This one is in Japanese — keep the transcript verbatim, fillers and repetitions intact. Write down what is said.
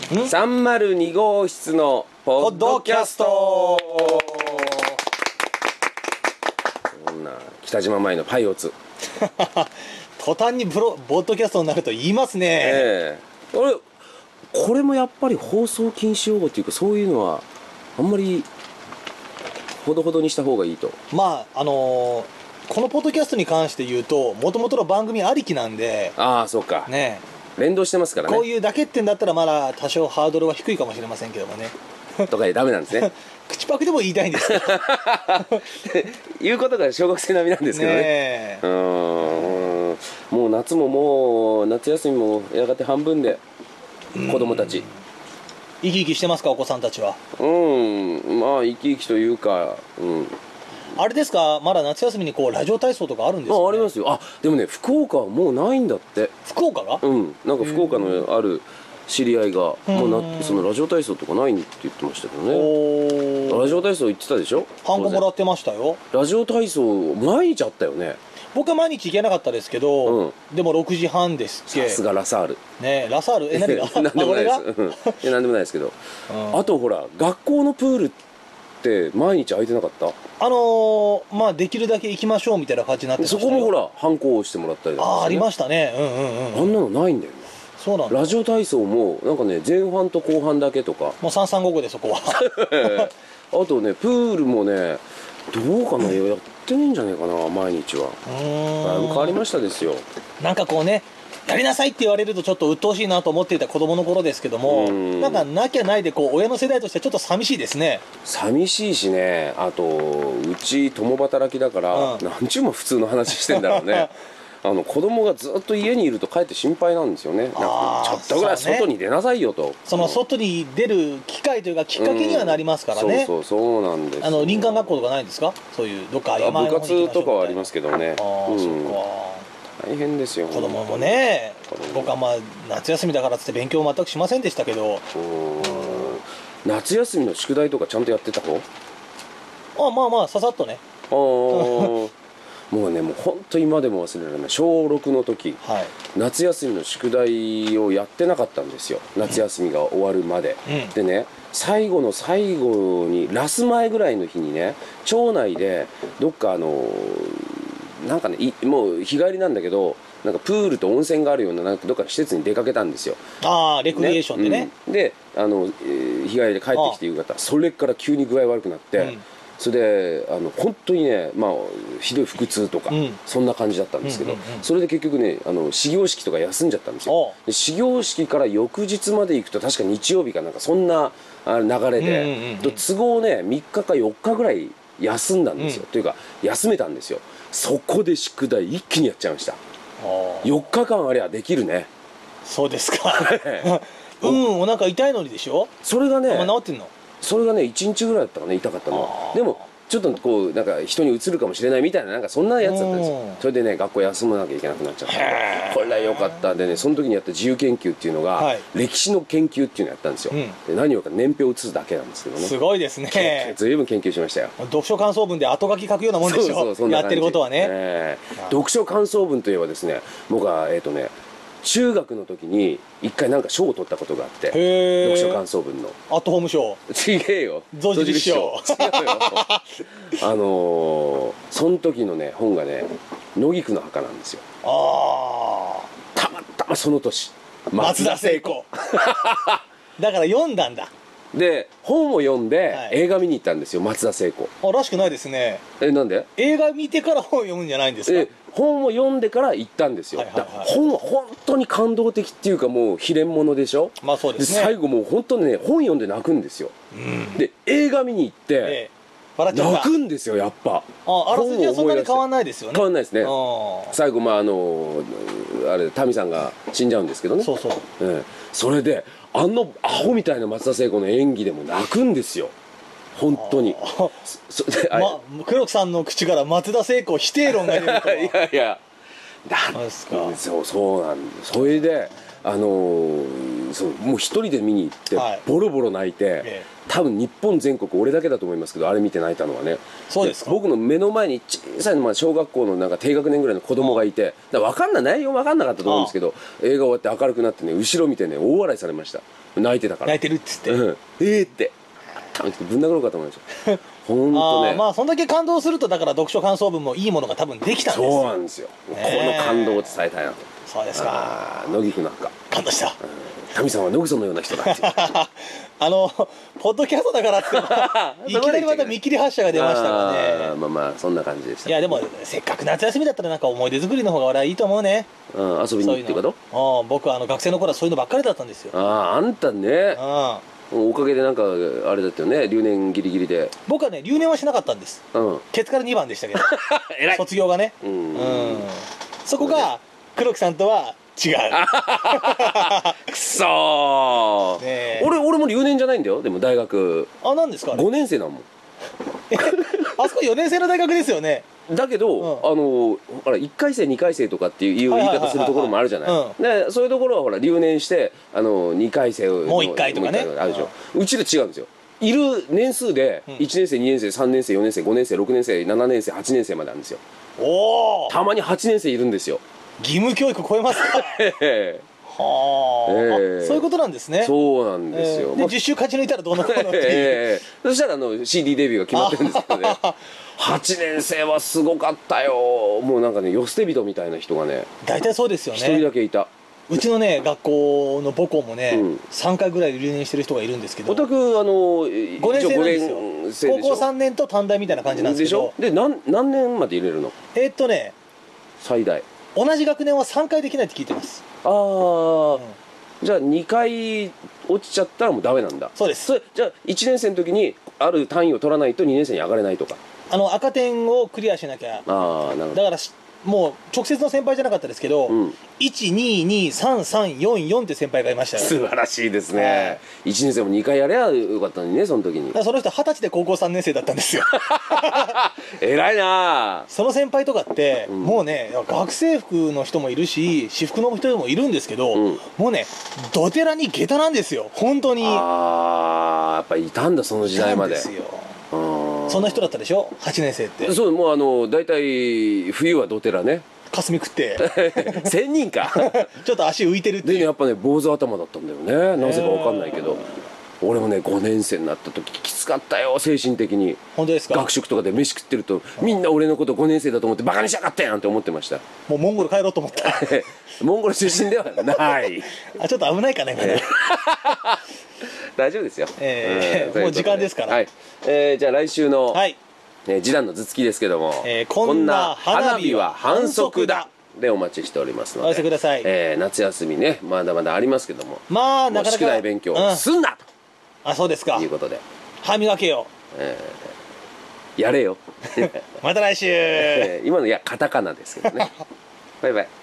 さんまるに号室のポッドキャスト。そんな北島前のパイオツ途端にブロポッドキャストになると言いますね。 ええー、俺これもやっぱり放送禁止用語っていうか、そういうのはあんまりほどほどにした方がいいと。 まああのー、このポッドキャストに関して言うと、もともとの番組ありきなんで。 ああ、そうかね、 連動してますからね。 こういうだけってんだったらまだ多少ハードルは低いかもしれませんけどもねとかでダメなんですね口パクでも言いたいんですけどいうことが小学生並みなんですけどね。 ねうーん、もう夏ももう夏休みもやがて半分で、子供たち生き生きしてますか、お子さんたちは。 うん、まあ生き生きというか、うん、 あれですか、まだ夏休みにこうラジオ体操とかあるんですか、ね、 あありますよ。あ、でもね、福岡はもうないんだって。 福岡が、 うん、なんか福岡のある知り合いがもうな、そのラジオ体操とかないって言ってましたけどね。 おラジオ体操行ってたでしょ。 ハンコもらってましたよ。 ラジオ体操毎日あったよね。 僕は毎日行けなかったですけど、うん、でもろくじはんですっけ。 さすがラサールね。ラサール、え、何が何でもないです、うん、いや何でもないですけど、うん、あとほら学校のプールって毎日空いてなかった？ あのー、まあできるだけ行きましょうみたいな感じになってましたよ。 そこもほらハンコを押してもらったりとか、ね、 ああ、ありましたね。うんうんうん。 あんなのないんだよね。 そうなんだ。 ラジオ体操もなんかね、前半と後半だけとか、 もうさんさんごごでそこはあとね、プールもね、どうかな、やってねえんじゃねえかな、毎日は。だいぶ変わりましたですよ。 なんかこうね、やりなさいって言われるとちょっと鬱陶しいなと思っていた子供の頃ですけども、んなんかなきゃないでこう親の世代としてちょっと寂しいですね。 寂しいしね。あとうち共働きだから、うん、なんちゅうも普通の話してんだろうねあの子供がずっと家にいると帰って心配なんですよね。なんかちょっとぐらい外に出なさいよと。 その外に出る機会というかきっかけにはなりますからね。 うん、そうそうそうなんです。 あの林間学校とかないんですか、そういうどっか山部活とかはありますけどね。 ああ、うん、そうか。 大変ですよ。 子供もね。僕はまあ夏休みだからっつって勉強全くしませんでしたけど。 夏休みの宿題とかちゃんとやってた方？ あ、まあまあささっとね。 ああもうね、もう本当今でも忘れられない。しょうろくの時、はい、夏休みの宿題をやってなかったんですよ、夏休みが終わるまで、うん、でね、最後の最後にラス前ぐらいの日にね、町内でどっかあのなんかね、もう日帰りなんだけど、なんかプールと温泉があるような、なんかどっかの施設に出かけたんですよ。 ああ、レクリエーションでね、 ね、うん、であの、えー、日帰りで帰ってきて夕方、それから急に具合悪くなって、うん、それであの本当にね、まあ、ひどい腹痛とか、うん、そんな感じだったんですけど、うんうんうん、それで結局ね、あの始業式とか休んじゃったんですよ。で始業式から翌日まで行くと確か日曜日かなんかそんな流れで、うんうんうん、都合ねみっかかよっかぐらい休んだんですよ、うん、というか休めたんですよ。そこで宿題一気にやっちゃいました。よっかかんありゃできるね。 そうですかうん、お腹痛いのにでしょ。 それがね、 治ってんの？ それがねいちにちぐらいだったかね、痛かったのは。でもちょっとこうなんか人にうつるかもしれないみたいな、なんかそんなやつだったんですよ。それでね、学校休まなきゃいけなくなっちゃった。これは良かったんでね、その時にやった自由研究っていうのが、はい、歴史の研究っていうのをやったんですよ、うん、で何をか年表を写すだけなんですけどね。 すごいですね。 ずいぶん研究しましたよ。 読書感想文で後書き書くようなもんでしょ。そうそう、そんな感じ。やってることはね、えー、読書感想文といえばですね、僕はえっ、ー、とね中学の時に一回なんか賞を取ったことがあって、読書感想文のアットホーム賞。 違えよ、 象印賞。違うよあのー、その時のね本がね野菊の墓なんですよ。 ああ、たまたまその年松田聖子だから読んだんだ。 で本を読んで映画見に行ったんですよ、松田聖子。 あ、らしくないですね。 え、なんで？ 映画見てから本を読むんじゃないんですか？え、 本を読んでから行ったんですよ。はいはいはい、だ本は本当に感動的っていうか、もう秘伝物でしょ。 まあそうですね。 で最後もう本当にね本読んで泣くんですよ、うん、で映画見に行って、ええ、泣くんですよやっぱ。 あ、あらすじはそんなに変わんないですよね。 変わんないですね。最後まああのあれタミさんが死んじゃうんですけどね。 そうそう、 ええ、それであのアホみたいな松田聖子の演技でも泣くんですよ本当に。 そで、ま、黒木さんの口から松田聖子否定論が出るとは。 いやいやだそうそうなんです。それであのー、そうもう一人で見に行って、 はい、 ボロボロ泣いて、ええ、多分日本全国俺だけだと思いますけど、あれ見て泣いたのはね。 そうですか。 僕の目の前に小さい、まあ、小学校のなんか低学年ぐらいの子供がいて、だから分かんない内容分かんなかったと思うんですけど、映画終わって明るくなってね、後ろ見てね大笑いされました。泣いてたから。 泣いてるっつって、 うん、えーってぶん殴ろうかと思いました本当ね。 あまあそんだけ感動すると、だから読書感想文もいいものが多分できたんですよ。 そうなんですよ、この感動を伝えたいなと。 そうですか。 野木くなんか感動した、 神様は野草のような人だってあのポッドキャストだからっていきなりまた見切り発車が出ましたからね。 まあまあそんな感じでした。 いやでもせっかく夏休みだったらなんか思い出作りの方が俺はいいと思うね。 うん、遊びに行っていうこと。 僕はあの学生の頃はそういうのばっかりだったんですよ。 ああ、あんたね、 うん、 おかげでなんかあれだったよね、留年ギリギリで。 僕はね留年はしなかったんです、うん、ケツからにばんでしたけど偉い卒業がね、うん、うん、そこが黒木さんとは違うくそー、ね、俺俺も留年じゃないんだよ。でも大学あ、なんですか、 ごねん生だもんあそこよねん生の大学ですよね。 だけど、うん、あのあらいっかい生にかい生とかっていう言い方するところもあるじゃない。でそういうところはほら留年してあのにかい生をもういっかいとかねあるでしょ。うちで違うんですよ。いる年数でいちねん生にねん生さんねん生よねん生ごねん生ろくねん生ななねん生はちねん生まであるんですよ。おたまにはちねん生いるんですよ。 義務教育超えますかはあ、えー、そういうことなんですね。 そうなんですよ。 で実習勝ち抜いたらどうのこうのっていう、 えー、そしたらあの シーディー デビューが決まってるんですけどねはちねん生はすごかったよ。もうなんかね寄捨て人みたいな人がね大体そうですよね。 ひとりだけいた。 うちのね学校の母校もね、うん、さんかいぐらい留年してる人がいるんですけど、 おたくあのごねん生なんですよ。高校さんねんと短大みたいな感じなんですけど。 でしょ。で何何年まで入れるの。 えー、っとね最大同じ学年はさんかいできないって聞いてます。 ああ、うん、じゃあにかい落ちちゃったらもうダメなんだ。 そうです。 それじゃあいちねん生の時にある単位を取らないとにねん生に上がれないとか。 あの赤点をクリアしなきゃ。ああ、なるほど。だからもう直接の先輩じゃなかったですけど、うん、いちににさんさんよんよんって先輩がいましたよ。 素晴らしいですね。いちねん生もにかいやればよかったのにね、その時に。 その人はたちで高校さんねん生だったんですよ偉いな。 その先輩とかって、うん、もうね学生服の人もいるし私服の人もいるんですけど、うん、もうねドテラに下駄なんですよ本当に。 ああ、やっぱりいたんだその時代まで。いたんですよ。 そんな人だったでしょはちねん生って。 そう、もうあの大体冬はドテラね霞食って仙人かちょっと足浮いてるっていう。 でねやっぱね坊主頭だったんだよね、なぜか分かんないけど。俺もねごねん生になった時きつかったよ精神的に。 本当ですか。 学食とかで飯食ってるとみんな俺のことごねん生だと思ってバカにしやがってやんって思ってました。 もうモンゴル帰ろうと思ったモンゴル出身ではないあ、ちょっと危ないかねこれ大丈夫ですよ、 えーうん、もう時間ですから、 はい、えー、じゃあ来週の、 はい、 えー、示談の頭突きですけども、 えー、こんな花火は反則だでお待ちしておりますのでお寄せください。 えー、夏休みねまだまだありますけども、 まあなかなか宿題勉強すんなと、 うん、あ、そうですか。 いうことで歯磨けよ、 えー、やれよまた来週、 えー、今のいやカタカナですけどねバイバイ。